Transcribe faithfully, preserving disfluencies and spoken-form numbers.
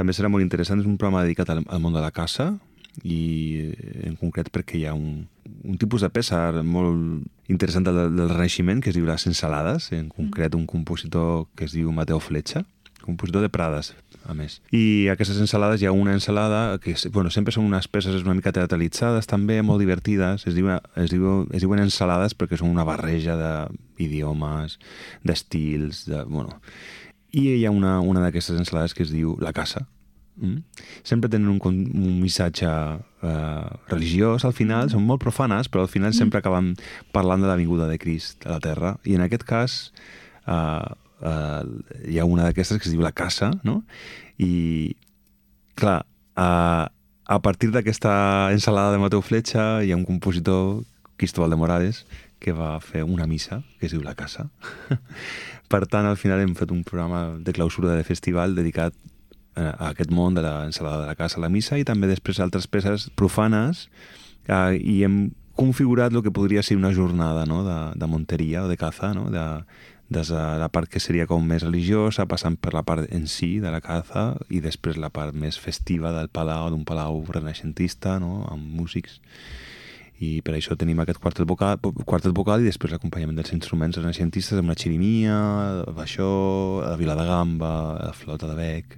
també serà molt interessant, és un programa dedicat al, al món de la caça, i en concret perquè hi ha un, un tipus de peça molt interessant del, del Renaixement que es diu les ensalades, en concret un compositor que es diu Mateo Fletxa, compositor de Prades, a més. I aquestes ensalades, hi ha una ensalada que bueno, sempre són unes peces una mica teatralitzades, també molt divertides, es, diu, es, diu, es diuen ensalades perquè són una barreja d'idiomes, d'estils, de, bueno... I hi ha una, una d'aquestes ensalades que es diu La Caça. Mm? Sempre tenen un, un missatge eh, religiós al final, són molt profanes, però al final sempre acaben parlant de la vinguda de Crist a la Terra. I en aquest cas eh, eh, hi ha una d'aquestes que es diu La Caça, no? I, clar, eh, a partir d'aquesta ensalada de Mateu Fletxa hi ha un compositor, Cristóbal de Morales, que va fer una missa que es diu La Caça. Per tant, al final hem fet un programa de clausura de festival dedicat a aquest món de l'ensalada de la caça, la missa, i també després altres peces profanes, eh, i hem configurat el que podria ser una jornada, no?, de, de monteria o de caza, no?, de, des de la part que seria com més religiosa, passant per la part en si de la caza, i després la part més festiva del palau, d'un palau renaixentista, no?, amb músics. I per això tenim aquest quartet vocal, quartet vocal i després l'acompanyament dels instruments renaixentistes amb la xirimia, el baixó, la vila de gamba, la flauta de bec...